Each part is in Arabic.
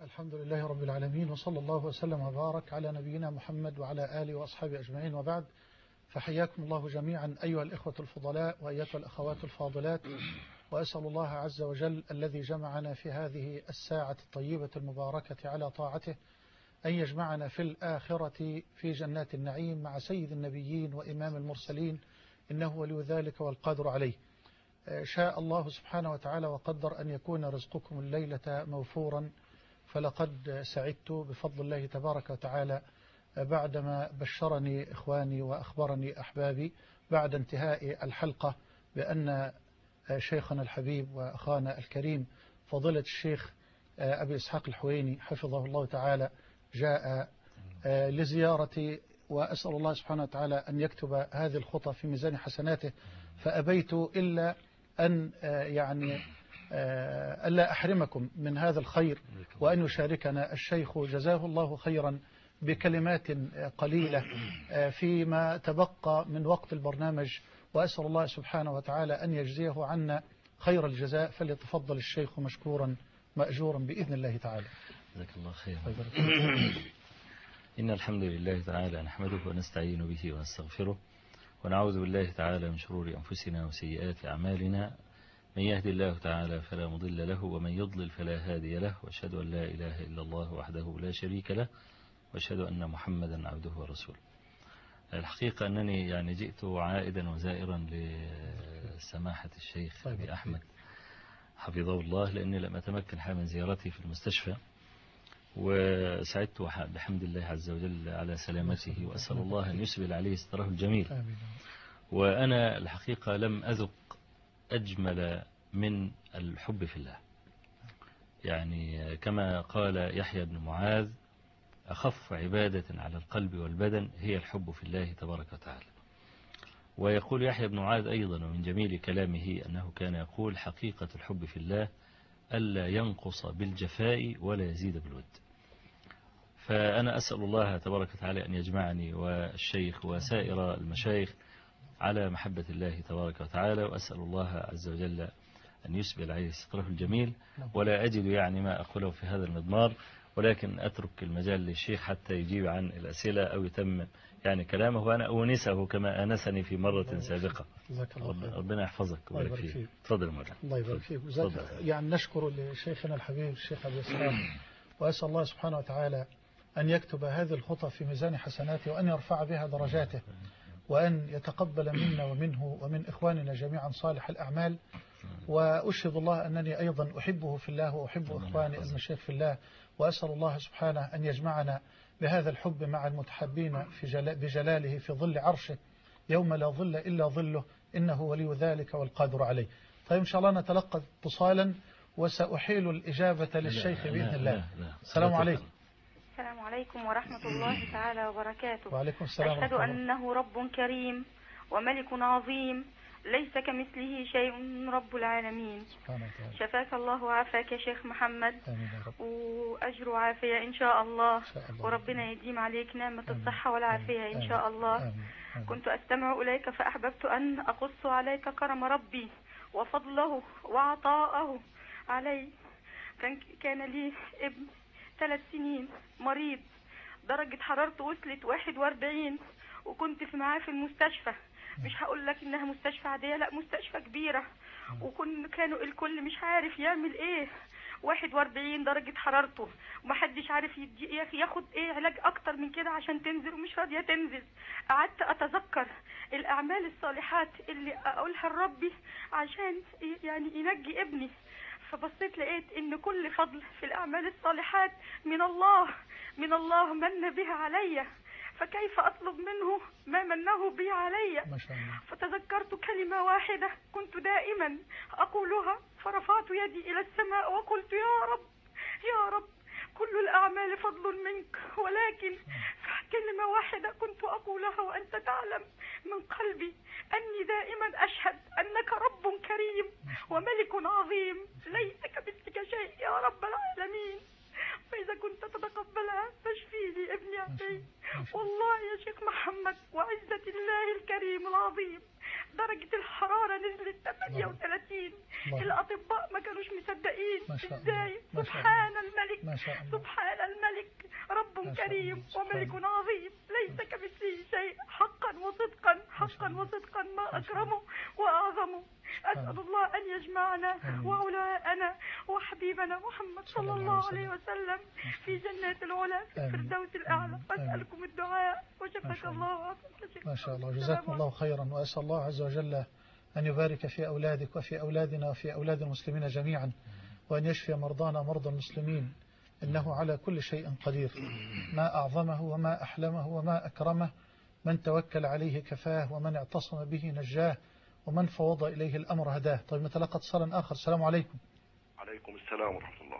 الحمد لله رب العالمين، وصلى الله وسلم وبارك على نبينا محمد وعلى آله وأصحابه أجمعين، وبعد. فحياكم الله جميعا أيها الإخوة الفضلاء وأيتها الأخوات الفاضلات، وأسأل الله عز وجل الذي جمعنا في هذه الساعة الطيبة المباركة على طاعته أن يجمعنا في الآخرة في جنات النعيم مع سيد النبيين وإمام المرسلين، إنه ولي ذلك والقادر عليه. شاء الله سبحانه وتعالى وقدر أن يكون رزقكم الليلة موفورا، فلقد سعدت بفضل الله تبارك وتعالى بعدما بشرني إخواني وأخبرني أحبابي بعد انتهاء الحلقة بأن شيخنا الحبيب وأخانا الكريم فضيلة الشيخ أبي إسحاق الحويني حفظه الله تعالى جاء لزيارتي، وأسأل الله سبحانه وتعالى أن يكتب هذه الخطى في ميزان حسناته، فأبيت إلا أن ألا أحرمكم من هذا الخير، وأن يشاركنا الشيخ جزاه الله خيرا بكلمات قليلة فيما تبقى من وقت البرنامج، وأسأل الله سبحانه وتعالى أن يجزيه عنا خير الجزاء. فليتفضل الشيخ مشكورا مأجورا بإذن الله تعالى. جزاك الله خيرا. إن الحمد لله تعالى نحمده ونستعين به ونستغفره، ونعوذ بالله تعالى من شرور أنفسنا وسيئات أعمالنا. من يهدي الله تعالى فلا مضل له، ومن يضلل فلا هادي له، وأشهد أن لا إله إلا الله وحده لا شريك له، وأشهد أن محمدا عبده ورسوله. الحقيقة أنني جئت عائدا وزائرا لسماحة الشيخ أبي أحمد حفظه الله، لأني لم أتمكن من زيارته في المستشفى، وسعدت بحمد الله عز وجل على سلامته، وأسأل الله أن يسبل عليه ستره الجميل. وأنا الحقيقة لم أذق أجمل من الحب في الله، كما قال يحيى بن معاذ: أخف عبادة على القلب والبدن هي الحب في الله تبارك وتعالى. ويقول يحيى بن معاذ أيضا، ومن جميل كلامه أنه كان يقول: حقيقة الحب في الله ألا ينقص بالجفاء ولا يزيد بالود. فأنا أسأل الله تبارك وتعالى أن يجمعني والشيخ وسائر المشايخ على محبة الله تبارك وتعالى، وأسأل الله عز وجل أن يسبل عليه ستره الجميل. ولا أجد ما أقوله في هذا المضمار، ولكن أترك المجال للشيخ حتى يجيب عن الأسئلة أو يتمم كلامه، وأنا أونسه كما أنسني في مرة سابقة. ربنا يحفظك ويبارك فيك. تفضل مولانا. الله يبارك فيك. نشكر لشيخنا الحبيب الشيخ أبي إسحاق، وأسأل الله سبحانه وتعالى أن يكتب هذه الخطى في ميزان حسناته، وأن يرفع بها درجاته، وأن يتقبل منا ومنه ومن إخواننا جميعا صالح الأعمال. وأشهد الله أنني أيضا أحبه في الله، وأحب إخواني المشايخ في الله، وأسأل الله سبحانه أن يجمعنا بهذا الحب مع المتحبين بجلاله في ظل عرشه يوم لا ظل إلا ظله، إنه ولي ذلك والقادر عليه. طيب إن شاء الله نتلقى اتصالا، وسأحيل الإجابة للشيخ بإذن الله. السلام عليكم. السلام عليكم ورحمة الله تعالى وبركاته. وعليكم السلام. أشهد أنه رب كريم وملك عظيم ليس كمثله شيء رب العالمين. شفاك الله وعافاك يا شيخ محمد، وأجر وعافية إن شاء الله، وربنا يديم عليك نعمة الصحة والعافية إن شاء الله. كنت أستمع إليك فأحببت أن أقص عليك كرم ربي وفضله وعطاءه علي. كان لي ابن 3 سنين مريض، درجة حرارته وصلت 41، وكنت معاه في المستشفى. مش هقول لك انها مستشفى عادية، لا مستشفى كبيرة، كانوا الكل مش عارف يعمل ايه. 41 درجة حرارته، ومحدش عارف ياخد علاج اكتر من كده عشان تنزل، ومش راضية تنزل. قعدت اتذكر الاعمال الصالحات اللي اقولها لربي عشان ينجي ابني، فبصيت لقيت ان كل فضل في الاعمال الصالحات من الله من بها عليا، فكيف أطلب منه ما منه بي علي؟ فتذكرت كلمة واحدة كنت دائما أقولها، فرفعت يدي إلى السماء وقلت: يا رب كل الأعمال فضل منك، ولكن كلمة واحدة كنت أقولها وأنت تعلم من قلبي أني دائما أشهد أنك رب كريم وملك عظيم ليس كمثلك شيء يا رب العالمين. فإذا كنت تتقبلها فاشفي لي ابني عبدي. والله يا شيخ محمد وعزة الله الكريم العظيم درجة الحرارة نزلت 38. الأطباء ما كانوش مصدقين ازاي. سبحان الملك، سبحان الملك، رب كريم وملك عظيم ليس كمثله شيء. حقا وصدقا، حقا وصدقا ما أكرمه وأعظمه. أسأل الله أن يجمعنا وأولاءنا وحبيبنا محمد صلى الله عليه وسلم في جنات العلا في الفردوس الأعلى. أسألكم الدعاء وشفاك الله وعافاك. ما شاء الله، جزاكم الله خيرا، وأسأل الله عز وجل أن يبارك في أولادك وفي أولادنا وفي أولاد المسلمين جميعا، وأن يشفي مرضانا مرضى المسلمين، إنه على كل شيء قدير. ما أعظمه وما أحلمه وما أكرمه. من توكل عليه كفاه، ومن اعتصم به نجاه، ومن فوض إليه الأمر هداه. طيب نتلقى اتصالا آخر. السلام عليكم. عليكم السلام ورحمة الله.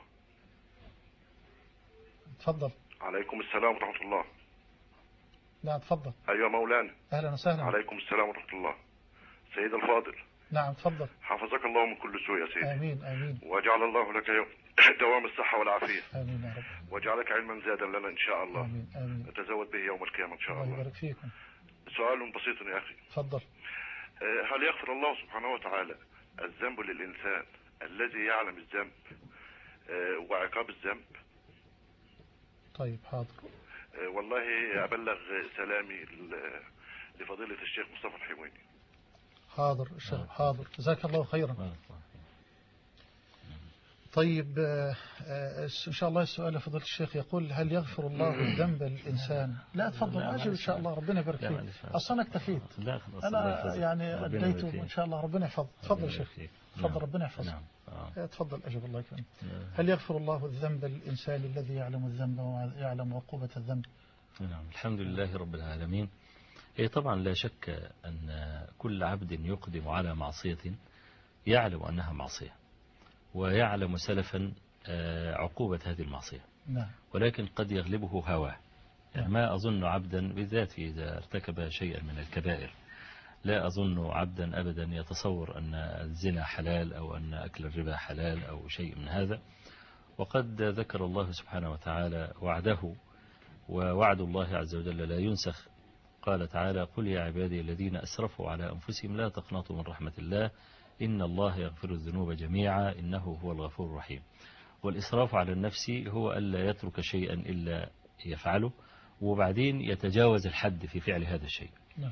تفضل. عليكم السلام ورحمة الله. نعم تفضل. أيوة مولانا. أهلا وسهلا. عليكم السلام ورحمة الله. سيد الفاضل. نعم تفضل. حفظك الله من كل سوء يا سيدي. آمين آمين. وجعل الله لك دوام الصحة والعافية. آمين يا رب. وجعلك علما زادا لنا إن شاء الله. آمين آمين. نتزود به يوم القيامة إن شاء الله. الله يبارك فيكم. سؤال بسيط يا أخي. تفضل. هل يغفر الله سبحانه وتعالى الذنب للإنسان الذي يعلم الذنب وعقاب الذنب؟ طيب حاضر. والله أبلغ سلامي لفضيلة الشيخ مصطفى الحمويني. حاضر حاضر، جزاك الله خيرا. طيب إن شاء الله السؤال فضيلة الشيخ يقول: هل يغفر الله الذنب للإنسان؟ لا تفضل أجل إن شاء الله، ربنا يبارك فيك. أصلا اكتفيت أنا يعني أديته إن شاء الله، ربنا يحفظ. تفضل شيخ، تفضل ربنا يحفظ. تفضل أجل الله يكرمك. هل يغفر الله الذنب للإنسان الذي يعلم الذنب ويعلم عقوبة الذنب؟ نعم، الحمد لله رب العالمين. طبعا لا شك أن كل عبد يقدم على معصية يعلم أنها معصية، ويعلم سلفا عقوبة هذه المعصية، ولكن قد يغلبه هواه. يعني ما أظن عبدا بالذات إذا ارتكب شيئا من الكبائر، لا أظن عبدا أبدا يتصور أن الزنا حلال أو أن أكل الربا حلال أو شيء من هذا. وقد ذكر الله سبحانه وتعالى وعده، ووعد الله عز وجل لا ينسخ. قال تعالى: قل يا عبادي الذين أسرفوا على أنفسهم لا تقنطوا من رحمة الله إن الله يغفر الذنوب جميعا إنه هو الغفور الرحيم. والإسراف على النفس هو ألا يترك شيئا إلا يفعله، وبعدين يتجاوز الحد في فعل هذا الشيء.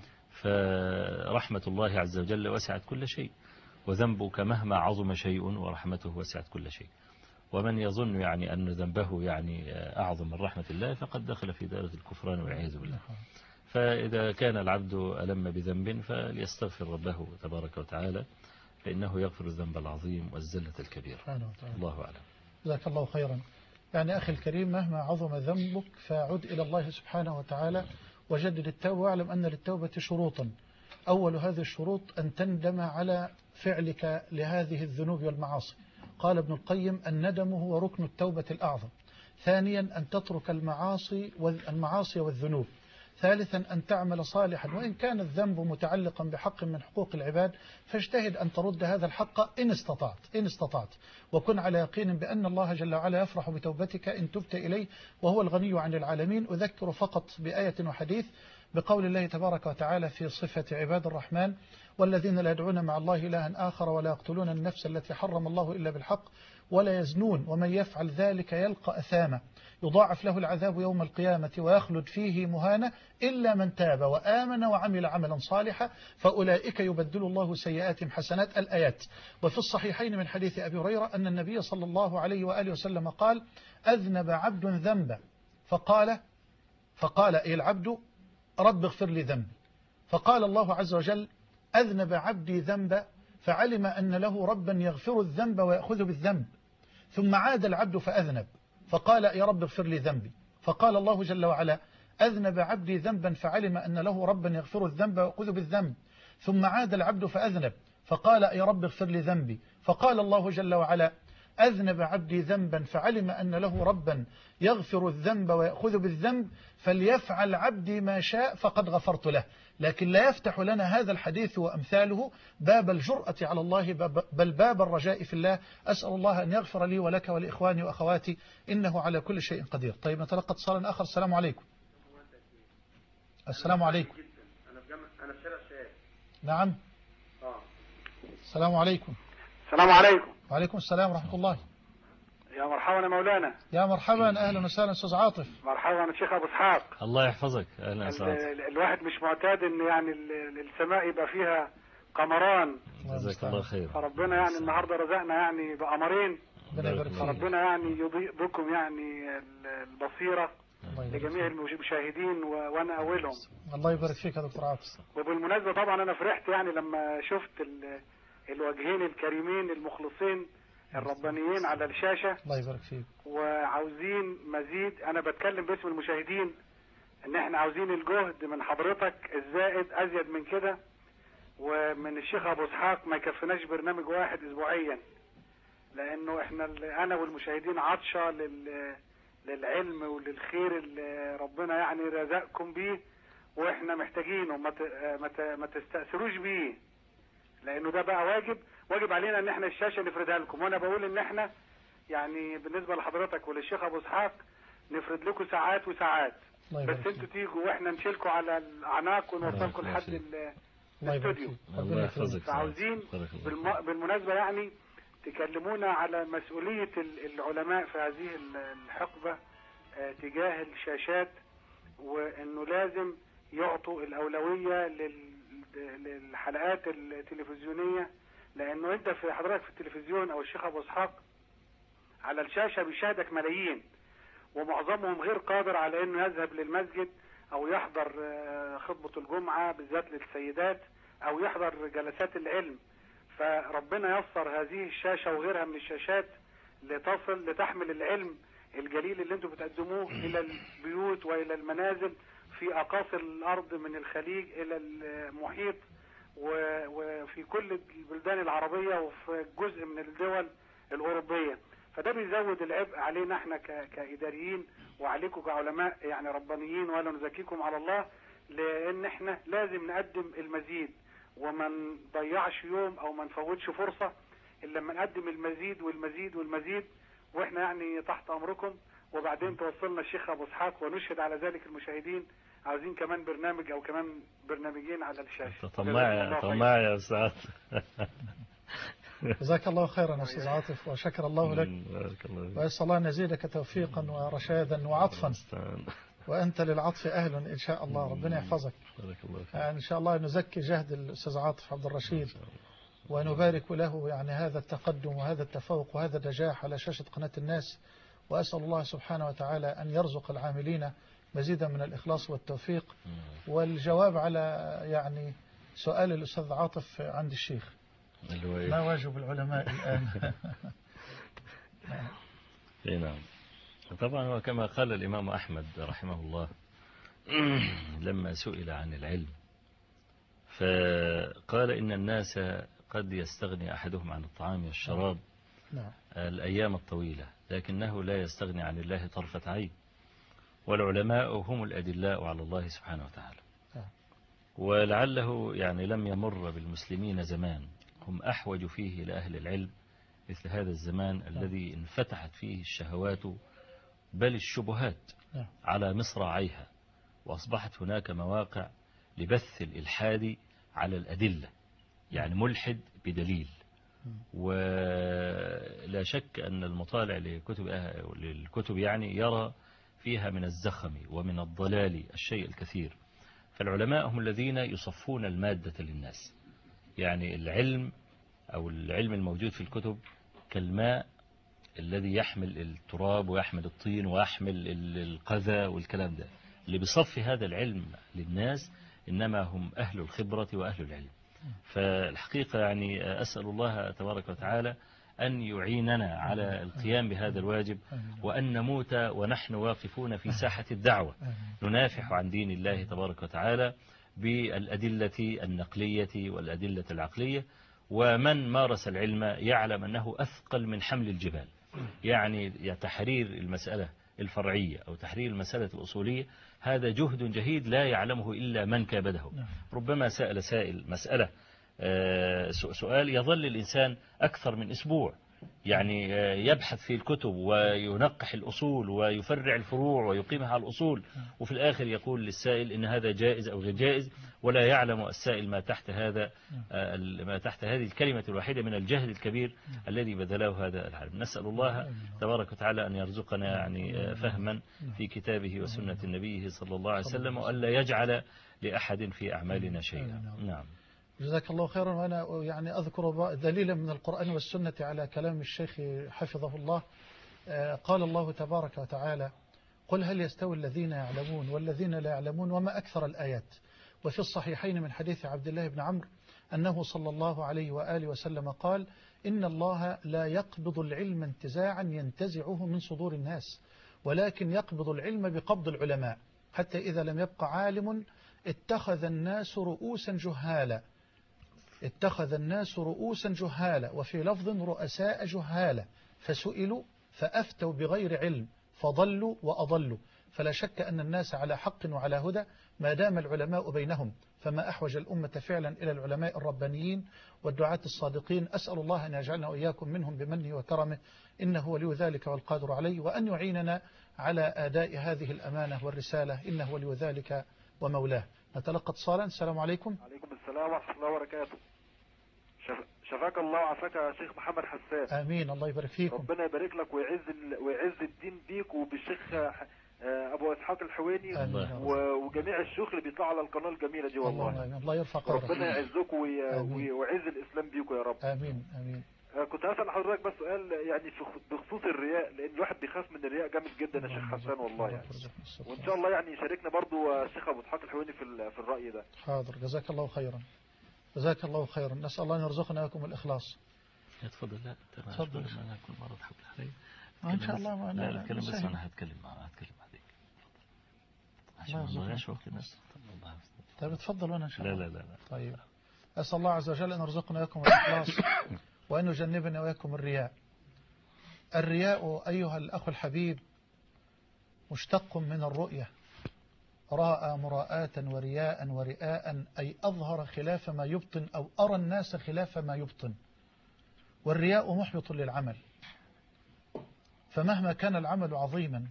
فرحمة الله عز وجل وسعت كل شيء، وذنبك مهما عظم شيء ورحمته وسعت كل شيء. ومن يظن يعني أن ذنبه يعني أعظم من رحمة الله فقد دخل في دائرة الكفران والعياذ بالله. فإذا كان العبد ألم بذنب فليستغفر ربه تبارك وتعالى، فإنه يغفر الذنب العظيم والزلة الكبيرة. الله أعلم. جزاك الله خيرا. يعني أخي الكريم، مهما عظم ذنبك فعد إلى الله سبحانه وتعالى وجدد التوبة، واعلم أن للتوبة شروطا. أول هذه الشروط أن تندم على فعلك لهذه الذنوب والمعاصي. قال ابن القيم: الندم هو ركن التوبة الأعظم. ثانيا أن تترك المعاصي والذنوب. ثالثا أن تعمل صالحا، وإن كان الذنب متعلقا بحق من حقوق العباد فاجتهد أن ترد هذا الحق إن استطعت، وكن على يقين بأن الله جل وعلا يفرح بتوبتك إن تبت إليه وهو الغني عن العالمين. أذكر فقط بآية وحديث بقول الله تبارك وتعالى في صفة عباد الرحمن: والذين لا يدعون مع الله إلها آخر ولا يقتلون النفس التي حرم الله إلا بالحق ولا يزنون ومن يفعل ذلك يلقى أثاما يضاعف له العذاب يوم القيامة ويخلد فيه مهانا إلا من تاب وآمن وعمل عملا صالحا فأولئك يبدل الله سيئاتهم حسنات. الآيات. وفي الصحيحين من حديث أبي هريرة أن النبي صلى الله عليه وآله وسلم قال: أذنب عبد ذنبا فقال أي العبد: رب اغفر لي ذنبي. فقال الله عز وجل: أذنب عبدي ذنبا فعلم أن له ربا يغفر الذنب ويأخذ بالذنب. ثم عاد العبد فأذنب فقال: يا رب اغفر لي ذنبي. فقال الله جل وعلا: أذنب عبدي ذنبا فعلم أن له ربا يغفر الذنب ويأخذ بالذنب. ثم عاد العبد فأذنب فقال: يا رب اغفر لي ذنبي. فقال الله جل وعلا: أذنب عبدي ذنبا فعلم أن له ربا يغفر الذنب ويأخذ بالذنب فليفعل عبدي ما شاء فقد غفرت له. لكن لا يفتح لنا هذا الحديث وأمثاله باب الجرأة على الله بل باب الرجاء في الله. أسأل الله أن يغفر لي ولك ولإخواني وأخواتي إنه على كل شيء قدير. طيب نتلقى اتصالا آخر. السلام عليكم. السلام عليكم. أنا في شارع الشهاب. نعم. السلام عليكم. السلام عليكم. وعليكم السلام ورحمة الله. يا مرحبا يا مولانا. يا مرحبا، أهلا وسهلا أستاذ عاطف. مرحبا الشيخ أبو إسحاق. الله يحفظك. أهلا وسهلا. الواحد مش معتاد إن يعني السماء يبقى فيها قمران. جزاك الله خير. فربنا يعني النهارده رزقنا يعني بقمرين. فربنا يعني يضيء بكم يعني البصيرة لجميع المشاهدين وأنا أولهم. الله يبارك فيك يا دكتور عاطف. وبالمناسبة طبعا أنا فرحت يعني لما شفت الوجهين الكريمين المخلصين الربانيين على الشاشة. الله يبارك فيك. وعاوزين مزيد، أنا بتكلم باسم المشاهدين، إن إحنا عاوزين الجهد من حضرتك الزائد أزيد من كده، ومن الشيخ أبو إسحاق ما يكفناش برنامج واحد أسبوعيا، لأنه إحنا أنا والمشاهدين عطشة للعلم وللخير اللي ربنا يعني رزقكم بيه، وإحنا محتاجينه. ما تستأثروش بيه، لأنه ده بقى واجب علينا إن إحنا الشاشة نفردها لكم. وأنا بقول إن إحنا يعني بالنسبة لحضرتك وللشيخ أبو إسحاق نفرد لكم ساعات وساعات، بس انتوا تيجوا واحنا نشيلكم على الأعناق ونوصلكم لحد الاستوديو. الله يحفظك. فعاوزين بالمناسبة يعني تكلمونا على مسؤولية العلماء في هذه الحقبة تجاه الشاشات، وإنه لازم يعطوا الأولوية للحلقات التلفزيونية، لأنه أنت في حضرتك في التلفزيون أو الشيخ أبو إسحاق على الشاشة بيشاهدك ملايين، ومعظمهم غير قادر على أنه يذهب للمسجد أو يحضر خطبة الجمعة بالذات للسيدات أو يحضر جلسات العلم. فربنا يسر هذه الشاشة وغيرها من الشاشات لتحمل العلم الجليل اللي انتم بتقدموه إلى البيوت وإلى المنازل في أقاصي الأرض من الخليج إلى المحيط وفي كل البلدان العربية وفي جزء من الدول الأوروبية. فده بيزود العبء علينا احنا كإداريين وعليكم كعلماء يعني ربانيين، ولا نزكيكم على الله، لأن احنا لازم نقدم المزيد وما نضيعش يوم أو ما نفوتش فرصة إلا لما نقدم المزيد والمزيد والمزيد، واحنا يعني تحت أمركم. وبعدين توصلنا الشيخ أبو إسحاق ونشهد على ذلك المشاهدين. عاوزين كمان برنامج أو كمان برنامجين على الشاشة. طماع يا أستاذ. جزاك الله خيرا يا أستاذ عاطف، وشكر الله لك، وأسأل الله أن يزيدك توفيقا ورشادا وعطفا، وأنت للعطف أهل إن شاء الله. ربنا يحفظك. إن شاء الله نزكي جهد الأستاذ عاطف عبد الرشيد ونبارك له يعني هذا التقدم وهذا التفوق وهذا النجاح على شاشة قناة الناس. وأسأل الله سبحانه وتعالى أن يرزق العاملين مزيدا من الإخلاص والتوفيق. والجواب على يعني سؤال الأستاذ عاطف عند الشيخ، ما واجب العلماء الآن؟ نعم، طبعا وكما قال الإمام أحمد رحمه الله لما سئل عن العلم فقال إن الناس قد يستغني أحدهم عن الطعام والشراب الأيام الطويلة، لكنه لا يستغني عن الله طرفة عين، والعلماء هم الأدلاء على الله سبحانه وتعالى. ولعله يعني لم يمر بالمسلمين زمان هم أحوج فيه إلى أهل العلم مثل هذا الزمان الذي انفتحت فيه الشهوات بل الشبهات على مصراعيها، وأصبحت هناك مواقع لبث الإلحاد على الأدلة، يعني ملحد بدليل. ولا شك أن المطالع للكتب يعني يرى فيها من الزخم ومن الضلال الشيء الكثير. فالعلماء هم الذين يصفون المادة للناس، يعني العلم أو العلم الموجود في الكتب كالماء الذي يحمل التراب ويحمل الطين ويحمل القذى والكلام ده. اللي بيصفي هذا العلم للناس إنما هم أهل الخبرة وأهل العلم. فالحقيقة يعني أسأل الله تبارك وتعالى أن يعيننا على القيام بهذا الواجب، وأن نموت ونحن واقفون في ساحة الدعوة ننافح عن دين الله تبارك وتعالى بالأدلة النقلية والأدلة العقلية. ومن مارس العلم يعلم أنه أثقل من حمل الجبال، يعني تحرير المسألة الفرعية أو تحرير المسألة الأصولية هذا جهد جهيد لا يعلمه إلا من كابده. ربما سأل سائل مسألة سؤال يظل الإنسان أكثر من أسبوع يعني يبحث في الكتب وينقح الأصول ويفرع الفروع ويقيمها على الأصول، وفي الآخر يقول للسائل إن هذا جائز أو غير جائز، ولا يعلم السائل ما تحت هذه الكلمة الواحدة من الجهد الكبير الذي بذله هذا العالم. نسأل الله تبارك وتعالى أن يرزقنا يعني فهما في كتابه وسنة النبي صلى الله عليه وسلم، وألا يجعل لأحد في أعمالنا شيئا. نعم. جزاك الله خيرا. وأنا يعني أذكر دليلا من القرآن والسنة على كلام الشيخ حفظه الله. قال الله تبارك وتعالى: قل هل يستوي الذين يعلمون والذين لا يعلمون وما أكثر الآيات. وفي الصحيحين من حديث عبد الله بن عمرو أنه صلى الله عليه وآله وسلم قال: إن الله لا يقبض العلم انتزاعا ينتزعه من صدور الناس، ولكن يقبض العلم بقبض العلماء، حتى إذا لم يبق عالم اتخذ الناس رؤوسا جهالا، وفي لفظ رؤساء جهالا، فسئلوا فأفتوا بغير علم فضلوا وأضلوا. فلا شك أن الناس على حق وعلى هدى ما دام العلماء بينهم، فما أحوج الأمة فعلا إلى العلماء الربانيين والدعاة الصادقين. أسأل الله أن يجعلنا وإياكم منهم بمنه وكرمه، إنه ولي ذلك والقادر عليه، وأن يعيننا على أداء هذه الأمانة والرسالة، إنه ولي ذلك ومولاه. نتلقى اتصالا. السلام عليكم. عليكم السلام ورحمة الله وبركاته. شفاك الله وعافاك يا شيخ محمد حسان. آمين. الله يبارك فيكم. ربنا يبارك لك ويعز الدين بيك وبالشيخ أبو إسحاق الحويني وجميع الشيوخ اللي بيطلعوا على القناة الجميلة دي. والله الله يرفع قدرك. ربنا يعزكم ويعز الإسلام بيكم يا رب. آمين آمين. كنت هسأل حضرتك بس سؤال يعني بخصوص الرياء، لأن الواحد بيخاف من الرياء جامد جدا يا شيخ حسان والله يعني. وإن شاء الله يعني يشاركنا برضو الشيخ أبو إسحاق الحويني في الرأي ده. حاضر. جزاك الله خيرا. جزاك الله خيرا. نسأل الله أن يرزقنا لكم الإخلاص. تفضل. لا تفضل. أنا كل مرة تحب علي. إن شاء الله. لا أتكلم بس أنا هتكلم عليك عشان ما نضيعش وقت الناس. طيب تفضل. وأنا إن شاء الله. لا. طيب أسأل الله عز وجل أن يرزقنا لكم الإخلاص وأن يجنبنا وياكم الرياء. الرياء أيها الأخ الحبيب مشتق من الرؤية. راء مراءة ورئاء أي أظهر خلاف ما يبطن أو أرى الناس خلاف ما يبطن. والرياء محبط للعمل، فمهما كان العمل عظيما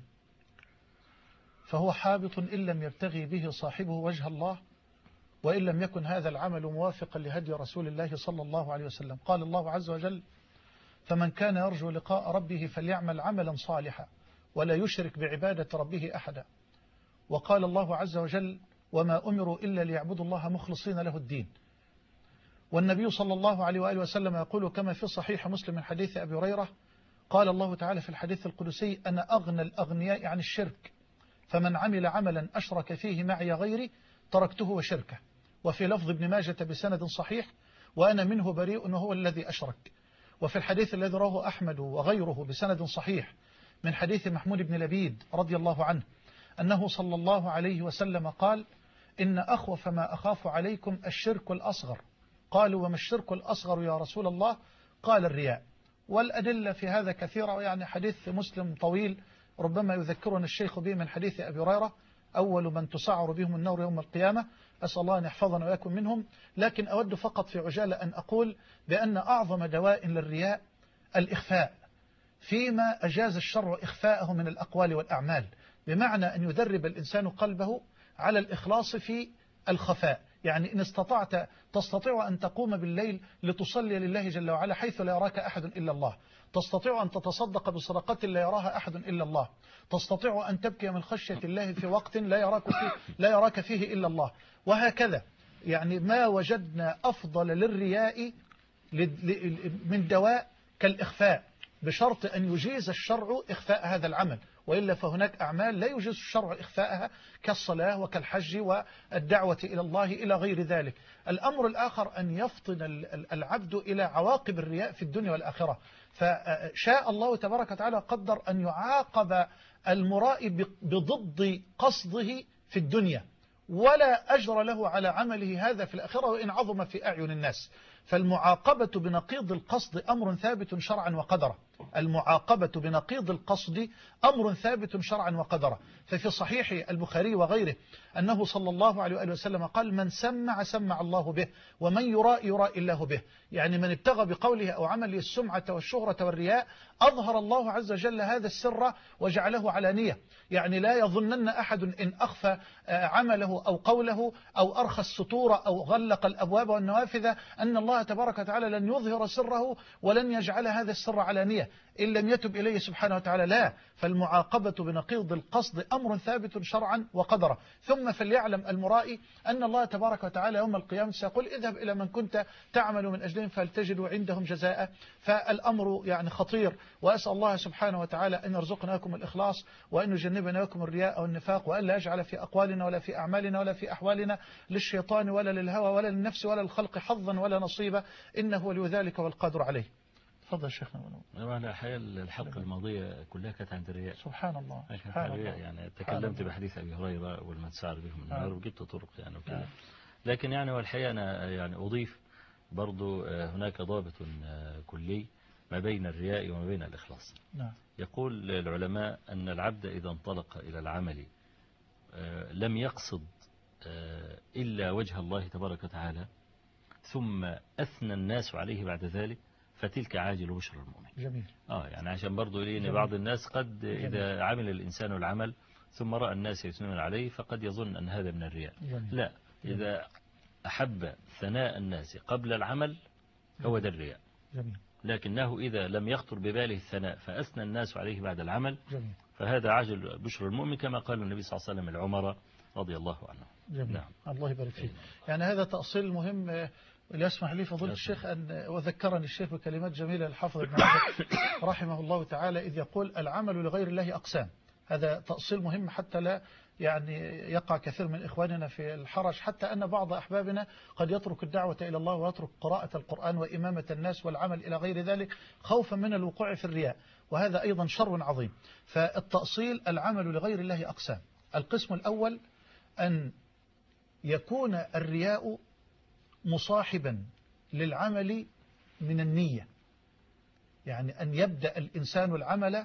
فهو حابط إن لم يبتغي به صاحبه وجه الله، وإن لم يكن هذا العمل موافقا لهدي رسول الله صلى الله عليه وسلم. قال الله عز وجل: فمن كان يرجو لقاء ربه فليعمل عملا صالحا ولا يشرك بعبادة ربه أحدا. وقال الله عز وجل: وما أمروا إلا ليعبدوا الله مخلصين له الدين. والنبي صلى الله عليه وآله وسلم يقول كما في صحيح مسلم من حديث أبي هريرة: قال الله تعالى في الحديث القدسي: أنا أغنى الأغنياء عن الشرك، فمن عمل عملا أشرك فيه معي غيري تركته وشركه. وفي لفظ ابن ماجة بسند صحيح: وأنا منه بريء وهو الذي أشرك. وفي الحديث الذي رواه أحمد وغيره بسند صحيح من حديث محمود بن لبيد رضي الله عنه أنه صلى الله عليه وسلم قال: إن أخوف ما أخاف عليكم الشرك الأصغر. قالوا: وما الشرك الأصغر يا رسول الله؟ قال: الرياء. والأدلة في هذا كثيرة، يعني حديث مسلم طويل ربما يذكرنا الشيخ به من حديث أبي هريرة: أول من تسعر بهم النار يوم القيامة. أسأل الله أن يحفظنا ويكون منهم. لكن أود فقط في عجالة أن أقول بأن أعظم دواء للرياء الإخفاء، فيما أجاز الشرع إخفاءه من الأقوال والأعمال، بمعنى أن يدرب الإنسان قلبه على الإخلاص في الخفاء. يعني إن تستطيع أن تقوم بالليل لتصلي لله جل وعلا حيث لا يراك أحد إلا الله، تستطيع أن تتصدق بصدقة لا يراها أحد إلا الله، تستطيع أن تبكي من خشية الله في وقت لا يراك فيه إلا الله، وهكذا. يعني ما وجدنا أفضل للرياء من دواء كالإخفاء، بشرط أن يجيز الشرع إخفاء هذا العمل، وإلا فهناك أعمال لا يجوز الشرع إخفاءها كالصلاة وكالحج والدعوة إلى الله إلى غير ذلك. الأمر الآخر أن يفطن العبد إلى عواقب الرياء في الدنيا والآخرة. فشاء الله تبارك وتعالى قدر أن يعاقب المرائي بضد قصده في الدنيا، ولا أجر له على عمله هذا في الآخرة وإن عظم في أعين الناس. فالمعاقبة بنقيض القصد أمر ثابت شرعا وقدرا، المعاقبة بنقيض القصد أمر ثابت شرعا وقدرا. ففي صحيح البخاري وغيره أنه صلى الله عليه وآله وسلم قال: من سمع سمع الله به، ومن يراء يراء الله به. يعني من ابتغى بقوله أو عمله السمعة والشهرة والرياء أظهر الله عز وجل هذا السر وجعله علانية. يعني لا يظنن أحد إن أخفى عمله أو قوله أو أرخى السطور أو غلق الأبواب والنوافذ أن الله تبارك وتعالى لن يظهر سره ولن يجعل هذا السر علانية إن لم يتب إليه سبحانه وتعالى. لا، فالمعاقبة بنقيض القصد أمر ثابت شرعا وقدرا. ثم فليعلم المرائي أن الله تبارك وتعالى يوم القيامة سيقول: اذهب إلى من كنت تعمل من أجلهم فلتجدوا عندهم جزاء. فالأمر يعني خطير، وأسأل الله سبحانه وتعالى أن يرزقناكم الإخلاص وأن يجنبنا لكم الرياء والنفاق، وأن لا يجعل في أقوالنا ولا في أعمالنا ولا في أحوالنا للشيطان ولا للهوى ولا للنفس ولا للخلق حظا ولا نصيبا، إنه ولي ذلك والقادر عليه. تفضل شيخنا. أنا حقيقة الحلقة الماضية كلها كانت عن الرياء. سبحان الله. سبحان الله. يعني تكلمت بحديث أبي هريرة والمتسعر بهم النار وجبت طرق يعني وكذا. لكن يعني والحقيقة أنا يعني أضيف برضو هناك ضابط كلي ما بين الرياء وما بين الإخلاص. يقول العلماء أن العبد إذا انطلق إلى العمل لم يقصد إلا وجه الله تبارك وتعالى ثم أثنى الناس عليه بعد ذلك، فتلك عاجل بشرى المؤمن. جميل. يعني عشان برضو إن بعض الناس قد إذا عمل الإنسان العمل ثم رأى الناس يثنون عليه فقد يظن أن هذا من الرياء. جميل. لا، إذا أحب ثناء الناس قبل العمل هو ده الرياء. جميل. لكنه إذا لم يخطر بباله الثناء فأثنى الناس عليه بعد العمل، جميل، فهذا عاجل بشر المؤمن كما قال النبي صلى الله عليه وسلم لعمر رضي الله عنه. جميل. نعم. الله يبارك فيك. يعني هذا تأصيل مهم. يسمح لي فضيلة الشيخ أن وذكرني الشيخ بكلمات جميلة للحافظ ابن حجر رحمه الله تعالى إذ يقول: العمل لغير الله أقسام. هذا تأصيل مهم حتى لا يعني يقع كثير من إخواننا في الحرج، حتى أن بعض أحبابنا قد يترك الدعوة إلى الله ويترك قراءة القرآن وإمامة الناس والعمل إلى غير ذلك خوفا من الوقوع في الرياء، وهذا أيضا شر عظيم. فالتأصيل: العمل لغير الله أقسام. القسم الأول أن يكون الرياء مصاحبا للعمل من النية، يعني أن يبدأ الإنسان العمل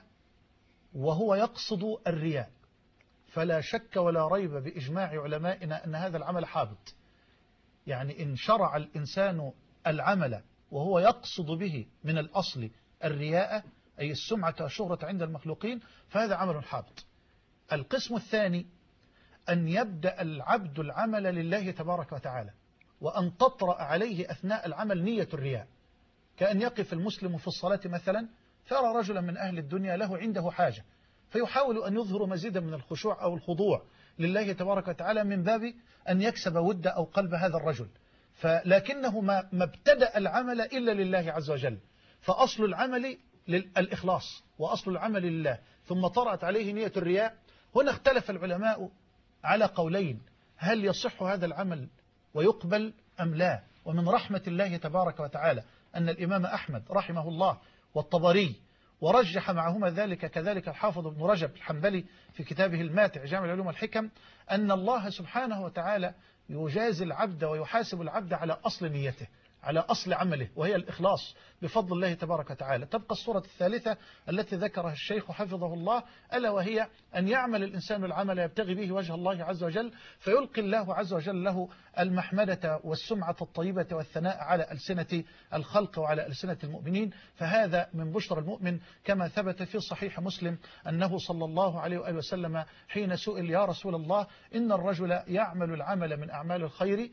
وهو يقصد الرياء، فلا شك ولا ريب بإجماع علمائنا أن هذا العمل حابط. يعني إن شرع الإنسان العمل وهو يقصد به من الأصل الرياء أي السمعة والشهرة عند المخلوقين فهذا عمل حابط. القسم الثاني أن يبدأ العبد العمل لله تبارك وتعالى وأن تطرأ عليه أثناء العمل نية الرياء، كأن يقف المسلم في الصلاة مثلا فيرى رجلا من أهل الدنيا له عنده حاجة فيحاول أن يظهر مزيدا من الخشوع أو الخضوع لله تبارك وتعالى من باب أن يكسب ود أو قلب هذا الرجل، فلكنه ما ابتدأ العمل إلا لله عز وجل، فأصل العمل الإخلاص وأصل العمل لله، ثم طرأت عليه نية الرياء. هنا اختلف العلماء على قولين: هل يصح هذا العمل ويقبل أم لا؟ ومن رحمة الله تبارك وتعالى أن الإمام أحمد رحمه الله والطبري ورجح معهما ذلك كذلك الحافظ ابن رجب الحنبلي في كتابه الماتع جامع العلوم والحكم، أن الله سبحانه وتعالى يجازي العبد ويحاسب العبد على أصل نيته، على أصل عمله، وهي الإخلاص بفضل الله تبارك وتعالى. تبقى الصورة الثالثة التي ذكرها الشيخ حفظه الله، ألا وهي أن يعمل الإنسان العمل يبتغي به وجه الله عز وجل، فيلقي الله عز وجل له المحمدة والسمعة الطيبة والثناء على ألسنة الخلق وعلى ألسنة المؤمنين، فهذا من بشرى المؤمن، كما ثبت في صحيح مسلم أنه صلى الله عليه وآله وسلم حين سئل: يا رسول الله، إن الرجل يعمل العمل من أعمال الخير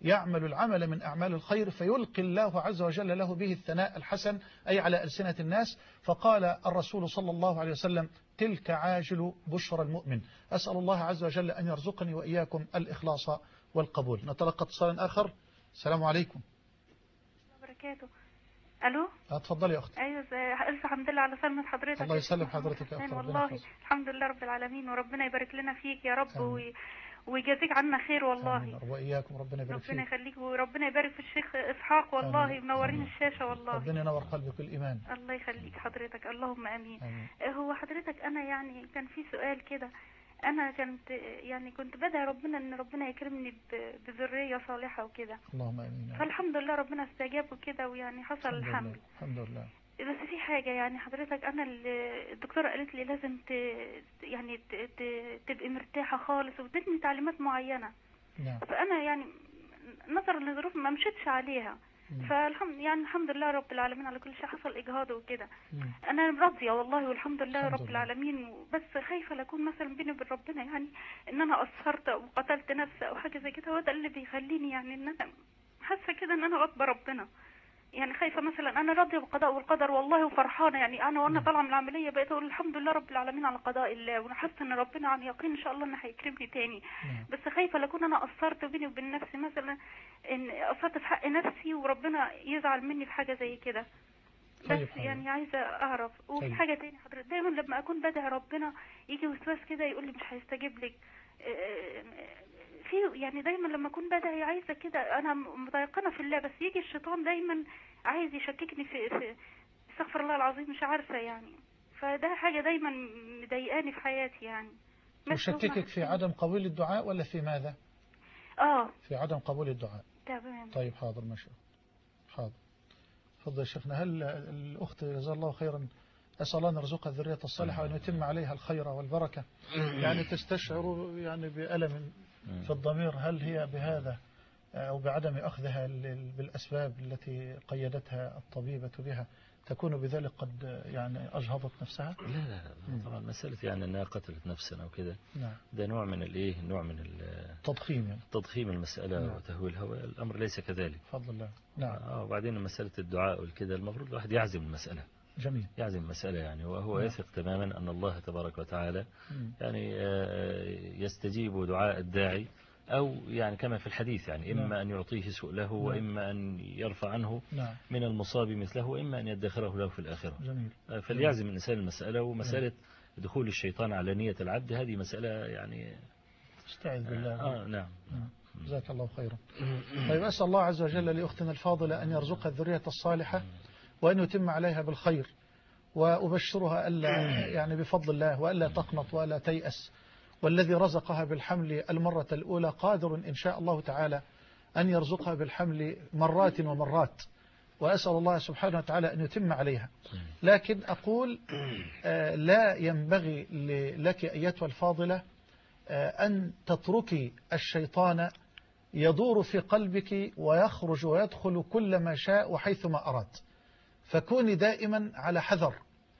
فيلقي الله عز وجل له به الثناء الحسن أي على ألسنة الناس، فقال الرسول صلى الله عليه وسلم: تلك عاجل بشرى المؤمن. أسأل الله عز وجل أن يرزقني وإياكم الإخلاص والقبول. نتلقى اتصالا آخر. السلام عليكم. وبركاته. ألو. اتفضلي يا أختي. أيوة، ألف الحمد لله على سلامة حضرتك. الله يسلم حضرتك يا أختي. والله الحمد لله رب العالمين، وربنا يبارك لنا فيك يا رب ويجازيك عنا خير والله. آمين. وإياكم ربنا يبارك فيك. ربنا يخليك وربنا يبارك في الشيخ إسحاق والله، منورين الشاشة والله. ربنا ينور قلبك بالإيمان. الله يخليك حضرتك، اللهم آمين. آمين. هو حضرتك أنا يعني كان في سؤال كده، أنا كنت بدعي ربنا إن ربنا يكرمني بذرية صالحة وكده. اللهم آمين. فالحمد لله ربنا استجاب وكده، ويعني حصل الحمل. الحمد لله. بس في حاجة يعني حضرتك، أنا الدكتورة قالت لي لازم يعني تبقي مرتاحة خالص، وادتني تعليمات معينة. نعم. فأنا يعني نظرا لظروف ما مشيتش عليها. الحمد لله رب العالمين على كل شيء. حصل إجهاض وكده. أنا راضية والله والحمد لله رب العالمين، بس خايفة لأكون مثلا بيني وبين ربنا يعني إن أنا قصرت أو قتلت نفسي أو حاجة زي كده، وده اللي بيخليني يعني إن أنا حاسة كده إن أنا غاضبة ربنا. يعني خايفة مثلا، أنا راضية بالقضاء والقدر والله وفرحانة يعني. أنا وأنا طالعة من العملية بقيت أقول الحمد لله رب العالمين على قضاء الله، وأنا حاسة إن ربنا عن يقين إن شاء الله إنه هيكرمني تاني. بس خايفة لأكون أنا قصرت بيني وبين نفسي، مثلا إن قصرت في حق نفسي وربنا يزعل مني في حاجة زي كده. بس يعني عايزة أعرف. وفي حاجة تاني حضرتك، دايما لما أكون بدعي ربنا يجي وسواس كده يقول لي مش هيستجيب لك. في يعني دايما لما اكون بدعي عايزه كده، انا متيقنه في الله، بس يجي الشيطان دايما عايز يشككني في استغفر الله العظيم، مش عارفه يعني. فده حاجه دايما مضايقاني في حياتي يعني. يشككك في عدم قبول الدعاء ولا في ماذا؟ في عدم قبول الدعاء. تمام. طيب حاضر ماشي. حاضر. تفضل يا شيخنا. هل الأخت جزاها الله خيرا أسأل الله أن يرزقها الذرية الصالحة وأن يتم عليها الخير والبركة، يعني تستشعر يعني بألم في الضمير، هل هي بهذا أو بعدم أخذها بالأسباب التي قيدتها الطبيبة بها تكون بذلك قد يعني أجهضت نفسها؟ لا طبعا مسألة يعني أنها قتلت نفسها أو كده. نعم. ده نوع من الإيه، نوع من التضخيم يعني. تضخيم المسألة. نعم. وتهويلها، الأمر ليس كذلك. فضل الله. نعم. وبعدين مسألة الدعاء والكده المفروض الواحد يعزم المسألة. جميل. يعزم المسألة يعني، وهو يثق تماما أن الله تبارك وتعالى يعني يستجيب دعاء الداعي، أو يعني كما في الحديث يعني إما أن يعطيه سؤله وإما أن يرفع عنه من المصاب مثله، وإما أن يدخره له في الآخرة. جميل. فليعزم الإنسان المسألة. ومسألة دخول الشيطان على نية العبد هذه مسألة يعني استعذ بالله. نعم. جزاك الله خيرا. طيب أسأل الله عز وجل لأختنا الفاضلة أن يرزقها الذرية الصالحة وأن يتم عليها بالخير، وأبشرها ألا يعني بفضل الله وألا تقنط وألا تيأس، والذي رزقها بالحمل المرة الأولى قادر إن شاء الله تعالى أن يرزقها بالحمل مرات ومرات، وأسأل الله سبحانه وتعالى أن يتم عليها. لكن أقول لا ينبغي لك أيتها الفاضلة أن تتركي الشيطان يدور في قلبك ويخرج ويدخل كل ما شاء وحيثما أراد، فكوني دائما على حذر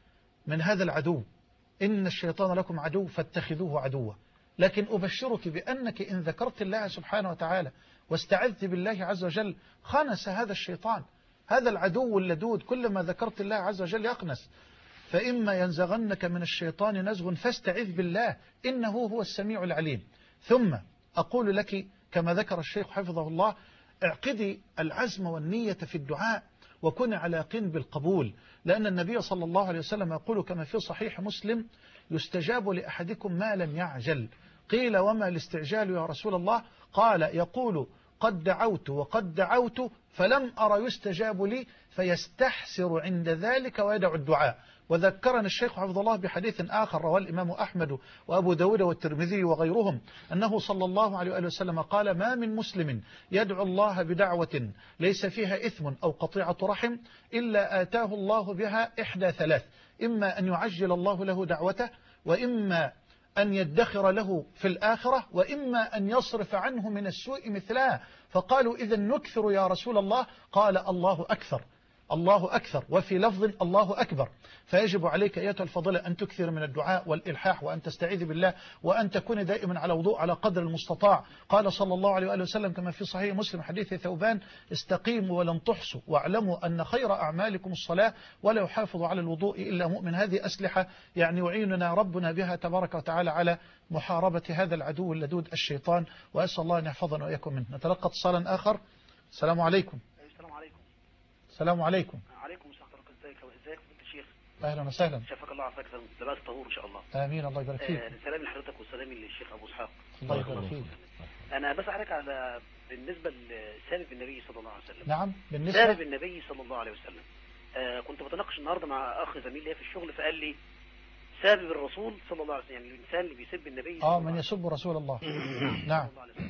من هذا العدو. إن الشيطان لكم عدو فاتخذوه عدوا. لكن أبشرك بأنك إن ذكرت الله سبحانه وتعالى واستعذت بالله عز وجل خنس هذا الشيطان، هذا العدو اللدود، كلما ذكرت الله عز وجل يقنس. فإما ينزغنك من الشيطان نزغ فاستعذ بالله إنه هو السميع العليم. ثم أقول لك كما ذكر الشيخ حفظه الله، اعقدي العزم والنية في الدعاء وكن على يقين بالقبول، لأن النبي صلى الله عليه وسلم يقول كما في صحيح مسلم: يستجاب لأحدكم ما لم يعجل. قيل وما الاستعجال يا رسول الله؟ قال: يقول قد دعوت وقد دعوت فلم أرى يستجاب لي فيستحسر عند ذلك ويدع الدعاء. وذكرنا الشيخ حفظه الله بحديث آخر رواه الإمام أحمد وأبو داود والترمذي وغيرهم أنه صلى الله عليه وآله وسلم قال: ما من مسلم يدعو الله بدعوة ليس فيها إثم أو قطيعة رحم إلا آتاه الله بها إحدى ثلاث: إما أن يعجل الله له دعوته، وإما أن يدخر له في الآخرة، وإما أن يصرف عنه من السوء مثلها. فقالوا: إذا نكثر يا رسول الله؟ قال: الله أكثر، الله أكثر، وفي لفظ الله أكبر. فيجب عليك أيتها الفضيلة أن تكثر من الدعاء والإلحاح، وأن تستعيذ بالله، وأن تكون دائما على وضوء على قدر المستطاع. قال صلى الله عليه وآله وسلم كما في صحيح مسلم حديث ثوبان: استقيموا ولن تحصوا واعلموا أن خير أعمالكم الصلاة ولا يحافظ على الوضوء إلا مؤمن. هذه أسلحة يعني يعيننا ربنا بها تبارك وتعالى على محاربة هذا العدو اللدود الشيطان، وأسأل الله أن يحفظنا وإياكم منه. نتلقى اتصالا آخر. السلام عليكم. السلام عليكم. السلام عليكم. عليكم السلام ورحمة الله. ازيك فضيلة الشيخ؟ اهلا وسهلا. شافك الله عافاك، لباس طهور ان شاء الله. امين. الله يبارك فيك. سلام لحضرتك وسلام للشيخ ابو اسحاق. الله يبارك فيك. انا بسألك على بالنسبه لسالب النبي صلى الله عليه وسلم. نعم. بالنسبه سالب النبي صلى الله عليه وسلم. كنت بتناقش النهارده مع اخ زميل ليا في الشغل، فقال لي سابب الرسول صلى الله عليه وسلم، يعني الانسان اللي بيسب النبي من يسب رسول الله. نعم.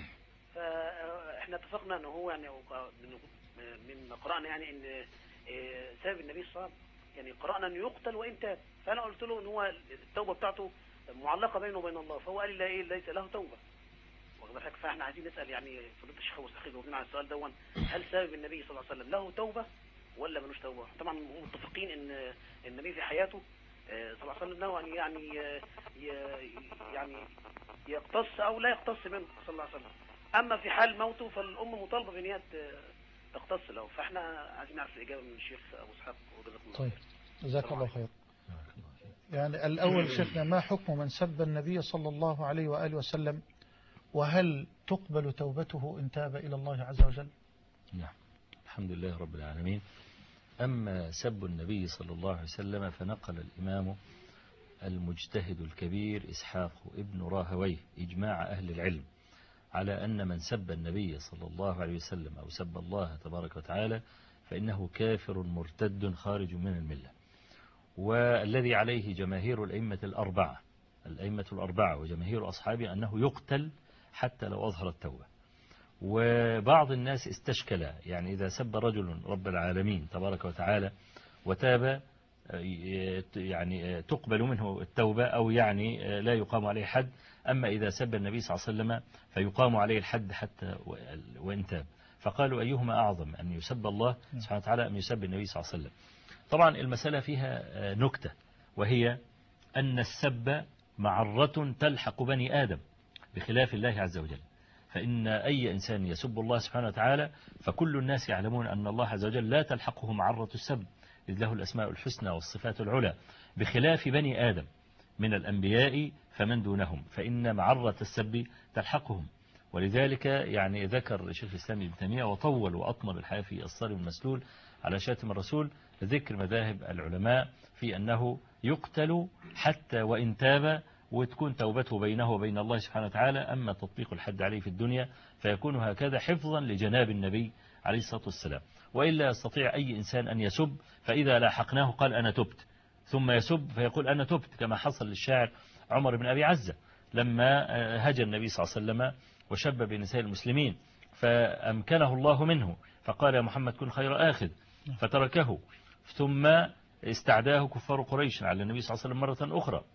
فاحنا اتفقنا ان هو يعني من قرأنا يعني ان سبب النبي صلى الله عليه وسلم يعني قرأنا أن يقتل وإن تاب، فأنا قلت له أن هو التوبة بتاعته معلقة بينه وبين الله، فهو قال لي ليس له توبة. فاحنا عايزين نسأل يعني فضيلة الشيخ أبو إسحاق يجاوبنا على السؤال دون، هل سبب النبي صلى الله عليه وسلم له توبة ولا ملوش توبة؟ طبعا هم متفقين ان النبي في حياته صلى الله عليه وسلم له ان يعني يقتص او لا يقتص منه صلى الله عليه وسلم، اما في حال موته فالام مطالبة بان هي تقتص له. فاحنا عايزين نعرف الاجابة من الشيخ ابو اسحاق وجزاكم الله. طيب جزاك الله خير. يعني الاول شيخنا، ما حكم من سب النبي صلى الله عليه واله وسلم، وهل تقبل توبته إن تاب إلى الله عز وجل؟ نعم، الحمد لله رب العالمين. أما سب النبي صلى الله عليه وسلم فنقل الإمام المجتهد الكبير إسحاق ابن راهويه إجماع أهل العلم على أن من سب النبي صلى الله عليه وسلم أو سب الله تبارك وتعالى فإنه كافر مرتد خارج من الملة، والذي عليه جماهير الأئمة الأربعة وجماهير أصحابه أنه يقتل حتى لو أظهر التوبة. وبعض الناس استشكل، يعني إذا سب رجل رب العالمين تبارك وتعالى وتاب يعني تقبل منه التوبة أو يعني لا يقام عليه حد، أما إذا سب النبي صلى الله عليه وسلم فيقام عليه الحد حتى وإن تاب. فقالوا أيهما أعظم، أن يسب الله سبحانه وتعالى أم يسب النبي صلى الله عليه وسلم؟ طبعا المسألة فيها نكتة، وهي أن السب معرة تلحق بني آدم بخلاف الله عز وجل، فإن أي إنسان يسب الله سبحانه وتعالى فكل الناس يعلمون أن الله عز وجل لا تلحقه معرة السب، إذ له الأسماء الحسنى والصفات العلى، بخلاف بني آدم من الأنبياء فمن دونهم فإن معرة السب تلحقهم. ولذلك يعني ذكر شيخ الإسلام ابن تيمية وطول وأطمر الحياة في الصارم المسلول على شاتم الرسول ذكر مذاهب العلماء في أنه يقتل حتى وإن تاب وتكون توبته بينه وبين الله سبحانه وتعالى. أما تطبيق الحد عليه في الدنيا فيكون هكذا حفظا لجناب النبي عليه الصلاة والسلام، وإلا يستطيع أي إنسان أن يسب فإذا لاحقناه قال أنا تبت، ثم يسب فيقول أنا تبت، كما حصل للشاعر عمر بن أبي عزة لما هجى النبي صلى الله عليه وسلم وشب بنساء المسلمين فأمكنه الله منه فقال يا محمد كن خير آخذ فتركه، ثم استعداه كفار قريش على النبي صلى الله عليه وسلم مرة أخرى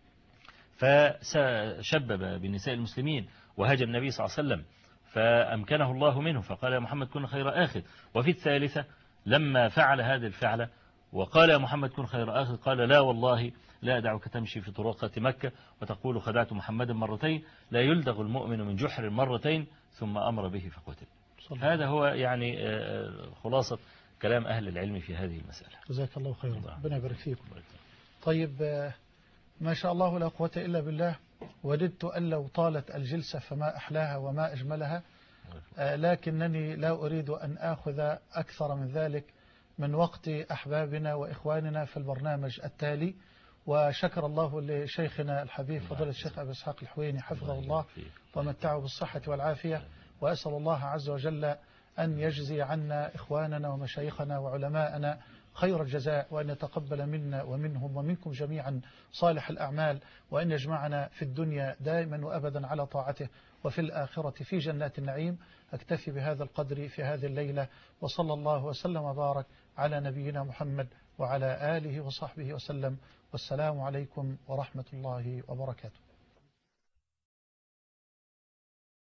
فشبب بنساء المسلمين وهجى النبي صلى الله عليه وسلم فأمكنه الله منه فقال يا محمد كن خير آخذ. وفي الثالثة لما فعل هذه الفعلة وقال يا محمد كن خير آخذ قال لا والله لا أدعك تمشي في طرقات مكة وتقول خدعت محمدا مرتين، لا يلدغ المؤمن من جحر مرتين، ثم أمر به فقتل. هذا هو يعني خلاصة كلام أهل العلم في هذه المسألة. جزاك الله خيرا، ربنا يبارك فيكم. طيب ما شاء الله لا قوة إلا بالله، وددت أن لو طالت الجلسة فما أحلاها وما أجملها، لكنني لا أريد أن آخذ أكثر من ذلك من وقت أحبابنا وإخواننا في البرنامج التالي. وشكر الله لشيخنا الحبيب فضيلة الشيخ أبي إسحاق الحويني حفظه الله ومتعه بالصحة والعافية، وأسأل الله عز وجل أن يجزي عنا إخواننا ومشايخنا وعلماءنا خير الجزاء، وأن يتقبل منا ومنهم ومنكم جميعا صالح الأعمال، وأن يجمعنا في الدنيا دائما وأبدا على طاعته، وفي الآخرة في جنات النعيم. أكتفي بهذا القدر في هذه الليلة، وصلى الله وسلم وبارك على نبينا محمد وعلى آله وصحبه وسلم، والسلام عليكم ورحمة الله وبركاته.